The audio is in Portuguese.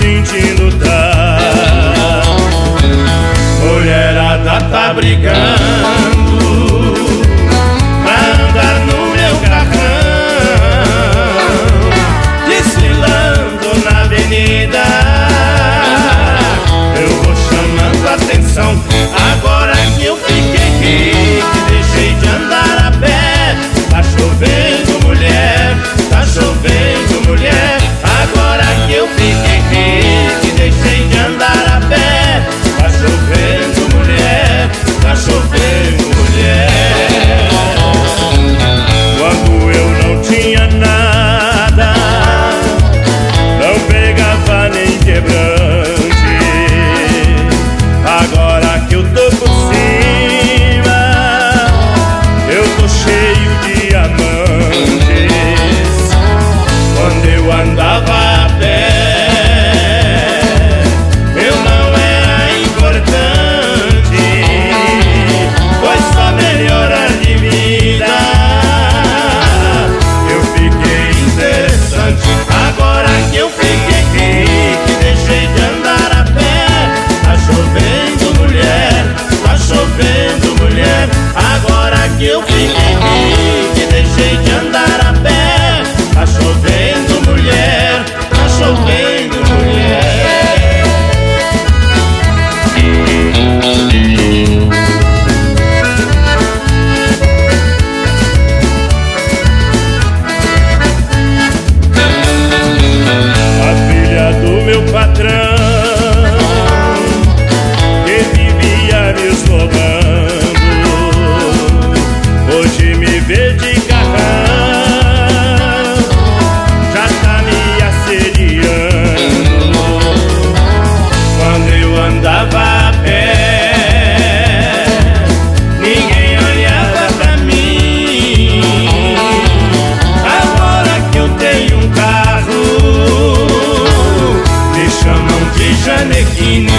sentindo tá. Mulherada tá brigando pra andar no meu carrão, desfilando na avenida. Eu vou chamando a atenção. Agora que eu fiquei rico, deixei de andar a pé. Tá chovendo, mulher, tá chovendo, mulher. Agora que eu fiquei rico, deixei de andar a pé. Tá chovendo, mulher, tá chovendo, mulher. Quando eu não tinha nada, não pegava nem quebrante. Agora que eu tô por cima, eu tô cheio de amantes. Quando eu andava a pé, eu não era importante, pois só melhorar de vida eu fiquei interessante. Agora que eu fiquei rico, deixei de andar a pé. Tá chovendo, mulher, tá chovendo, mulher. Agora que eu fiquei rico, deixei de andar a pé. Tá chovendo, mulher, tá chovendo, mulher. A filha do meu patrão, que vivia me esnobando, hoje me vê de carrão, já tá me assediando. Quando eu andava a pé, ninguém olhava pra mim. Agora que eu tenho um carro, me chamam de Janequine.